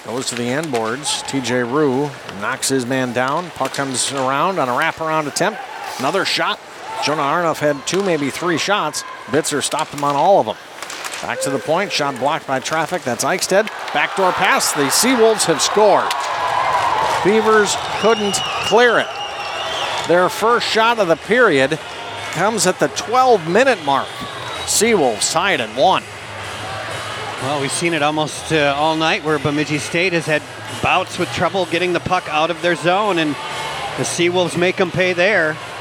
Goes to the end boards. TJ Rue knocks his man down. Puck comes around on a wraparound attempt. Another shot. Jonah Arnoff had 2, maybe 3 shots. Bitzer stopped him on all of them. Back to the point. Shot blocked by traffic. That's Eichstead. Backdoor pass. The Seawolves have scored. Beavers couldn't clear it. Their first shot of the period comes at the 12-minute mark. Seawolves tied at 1. Well, we've seen it almost all night where Bemidji State has had bouts with trouble getting the puck out of their zone, and the Seawolves make them pay there.